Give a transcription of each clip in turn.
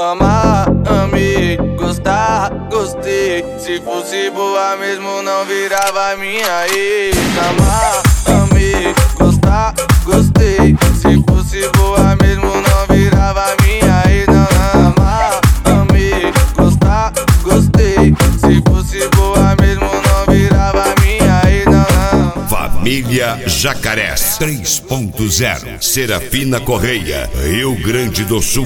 Amar, amei, gostar, gostei. Se fosse boa mesmo não virava minha ex. Amar, amei, gostar, gostei. Se fosse boa mesmo não virava minha ex. Não, não. Amar, amei, gostar, gostei. Se fosse boa mesmo não virava minha ex. Não, não. Família Jacarés 3.0 Serafina Correia, Rio Grande do Sul.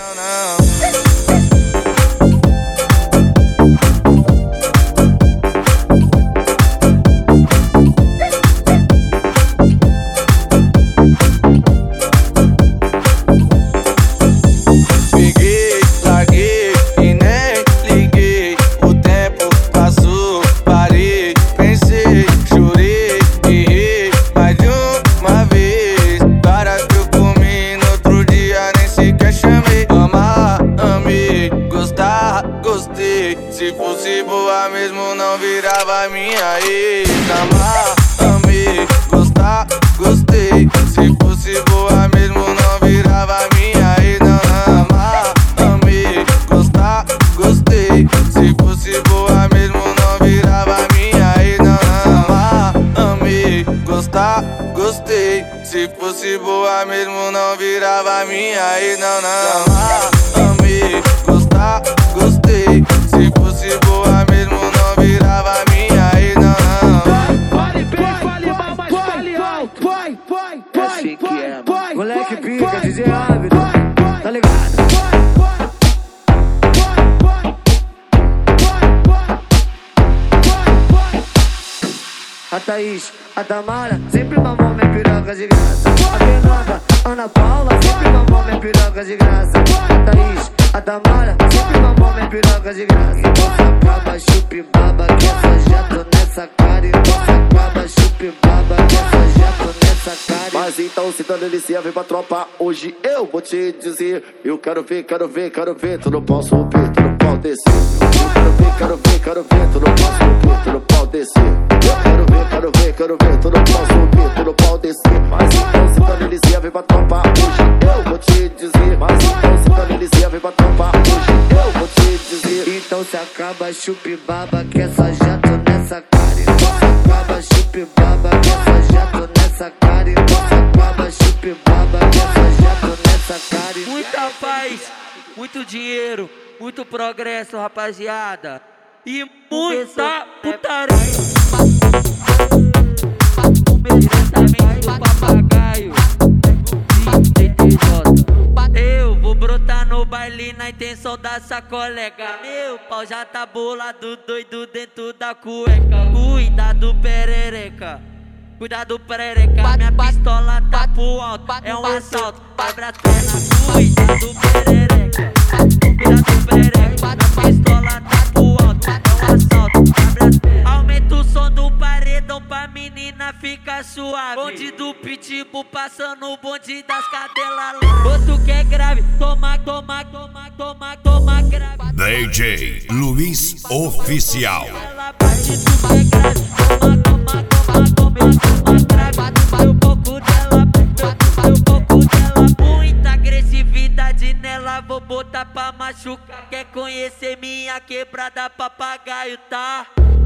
Peguei, larguei e nem liguei. O tempo passou, parei, pensei, chorei, errei mais de uma vez. Para que eu comi no outro dia nem sequer chamei. Amar, amei, gostar, gostei. Se fosse boa mesmo não virava minha ex. Amar, amei, gostar, gostei. Se fosse boa mesmo não virava minha ex. Não, não. Amar, amei, gostar, gostei. Se fosse boa mesmo não virava minha ex. Não, não. Amar, amei, gostar, gostei. Se fosse boa mesmo não virava minha ex. Não, não. Amar, amei, gostar, gostei. Se fosse boa mesmo não virava minha ex. Não, não. Fale bem, fale mal, mas fale alto. Vai, É assim que é, mano. Moleque pica, DJ Ávila, tá ligado? A Thaís, a Tamara, sempre mamou minha piroca de graça. A Fernanda, Ana Paula, sempre mamou minha piroca de graça. A Thaís, a Tamara, sempre mamou minha piroca de graça. Então se acaba, chupe baba, que essa já tô nessa cara. Então se acaba, chupe baba, que essa já tô nessa cara. Mas então se dando licença, vem pra tropa. Hoje eu vou te dizer. Eu quero ver, quero ver, quero ver. Tu não pode subir, tu não pode descer. Eu quero ver, quero ver, quero ver. Tu não pode subir, tu não pode descer. Eu quero ver, quero ver, quero ver. Tu não pode subir, tu não pode descer. Mas então se dando licença, vem pra tropa. Hoje eu vou te dizer. Mas então se dando licença, vem pra tropa. Hoje eu vou te dizer. Então se acaba, chupe baba, que essa já tô nessa cara. Então se acaba, chupe baba, que essa já tô nessa cara. Então se acaba, chupe baba, que essa já tô nessa cara. Muita paz, muito dinheiro, muito progresso, rapaziada. E muita putaria. Diretamente do papagaio Eu vou brotar no baile na intenção dessa colega. Meu pau já tá bolado, doido dentro da cueca. Cuidado perereca, cuidado perereca. Minha pistola tá pro alto, é um assalto. Abre a perna, cuidado perereca, cuidado perereca. Minha pistola tá pro alto, é um assalto. Abre a perna. Aumenta o som do paredão pra menina ficar suave. Bonde do pitbull passando o bonde das cadelas. Outro que é grave, toma, toma, toma, toma, toma grave. DJ Luiz Oficial. Ela bate tudo que é grave, toma, toma, toma, toma, toma grave. Meu pouco dela, meu pouco dela. Muita agressividade nela, vou botar pra machucar. Quer conhecer minha quebrada, papagaio, tá?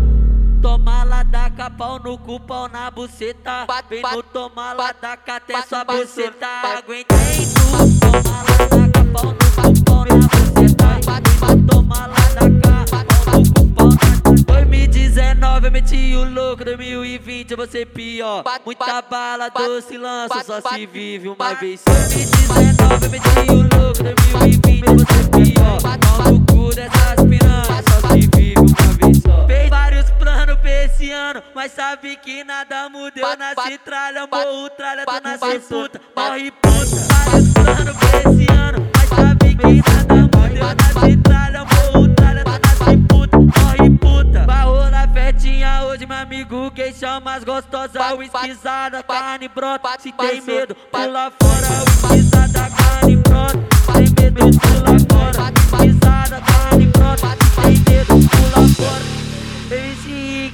Toma lá da pau no cu, pau na buceta. Vem no toma lá da até sua buceta. Aguentei tudo. Toma lá da pau no cu, pau na buceta. Vem no toma lá da pau no cu, pau na 2019 eu meti o louco, 2020 eu vou ser pior. Muita bala, doce lança, só se vive uma vez. 2019 eu meti o louco, 2020 eu vou ser pior. Pau no cu dessas piranhas, só se vive uma vez só. Fez vários planos pra esse ano, mas sabe que nada mudou. Nasci tralha, morro tralha, tô nasci puta, morre puta. Vários planos pra esse ano, mas sabe que nada mudou. Nasci tralha, morro tralha, tô nasci puta, morre puta. Vai rolar festinha hoje, meu amigo, quem chama as gostosas. Whiskyzada, carne brota, se tem medo, pula fora. Whiskyzada, carne brota, tem medo, pula fora. Whiskyzada, carne brota, se tem medo, pula fora. Esse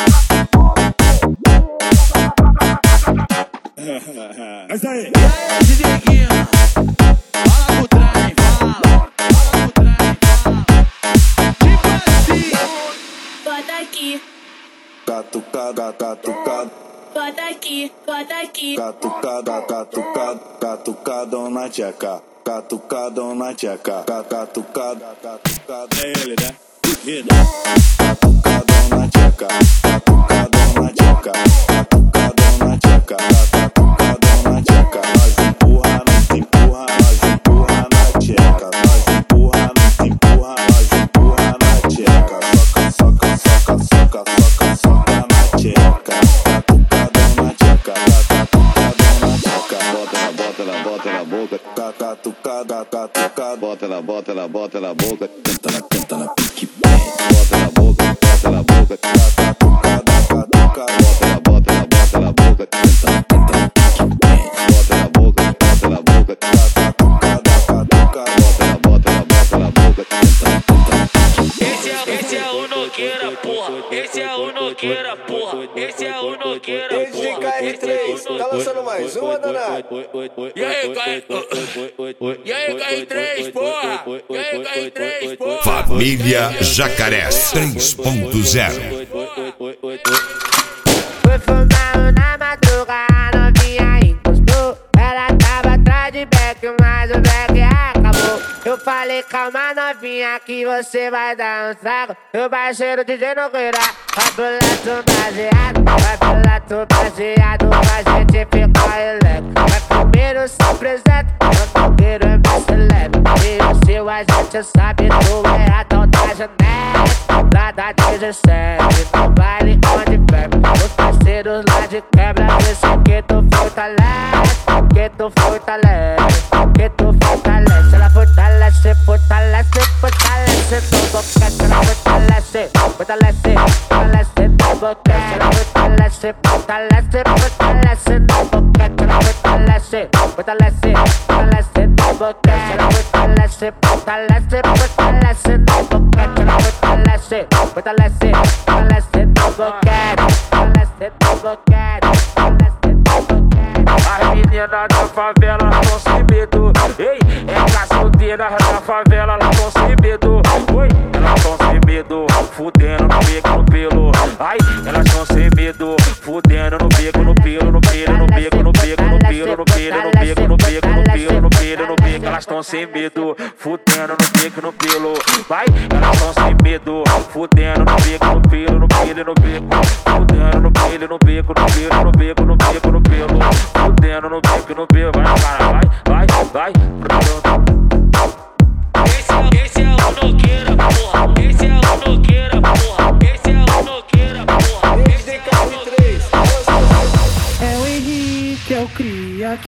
É isso aí. DJ Guina, fala pro trem, fala pro trem, fala. Tipo assim. Bota aqui. Catucada, catucada. Bota aqui, bota aqui. Catucada, catucada, catucada na tcheca. Catucada na tcheca. Catucada, catucada. É ele, né? Catucada na tcheca. Catucada na tcheca. Catucada na tcheca. Catucada na tcheca. Nós empurra, nós empurra, nós empurra na tcheca. Nós empurra, nós empurra, nós empurra na tcheca. Soca, soca, soca, soca, soca, soca na tcheca. Catucada na tcheca. Catucada na tcheca. Bota na boca. Catucada, catucada. Bota na boca. Canta na pique bem. Bota na boca. Catucada, catucada. Bota na boca. Canta na pique bem. Bota na boca. Catucada, catucada. Bota na boca. Canta na pique bem. Esse é o Nogueira, porra. Esse é o Nogueira, porra. Esse é o Nogueira, porra. KR3, tá lançando mais uma, danado? E aí, KR3, porra? E aí, KR3, porra? Família Jacarés 3.0. Foi fumar na madruga, a novinha encostou. Ela tava atrás de Beck, mas o Beck acabou. Eu falei, calma novinha, que você vai dar um trago. Meu parceiro DJ Nogueira, vai pro lado baseado. Vai pro lado baseado, pra gente ficar elétrico. Vai primeiro se apresenta, o Nogueira é mais celebro. E o seu agente sabe, tu é a tal da Janete. Lá da 17, no baile onde bebe. Os parceiros lá de quebra, desse que tu fortalece. Que tu fortalece, que tu fortalece. Ela fortalece, fortalece, fortalece. No boquete ela fortalece, fortalece, fortalece. No boquete ela fortalece, fortalece, fortalece. No boquete ela fortalece, fortalece, fortalece. No boquete ela fortalece, fortalece, fortalece. No boquete ela fortalece, fortalece, fortalece. No boquete, fortalece, no boquete, fortalece, no boquete. As meninas da favela tão sem medo. Ei, as solteiras da favela tão sem medo. Oi, elas tão sem medo, fudendo no beco, no pelo. Ai, elas tão sem medo, fudendo no beco, no pelo, no pelo, no beco, no beco, no pelo, no pelo, no beco, no beco, no pelo, no pelo, no beco. Elas tão sem medo, fudendo no beco, no pelo. Vai, elas tão sem medo, fudendo no beco, no pelo, no pelo, no beco, fudendo no pelo, no beco, no pelo, no beco, no beco, no pelo, fudendo no beco, no pelo. Vai, cara, vai, vai, vai.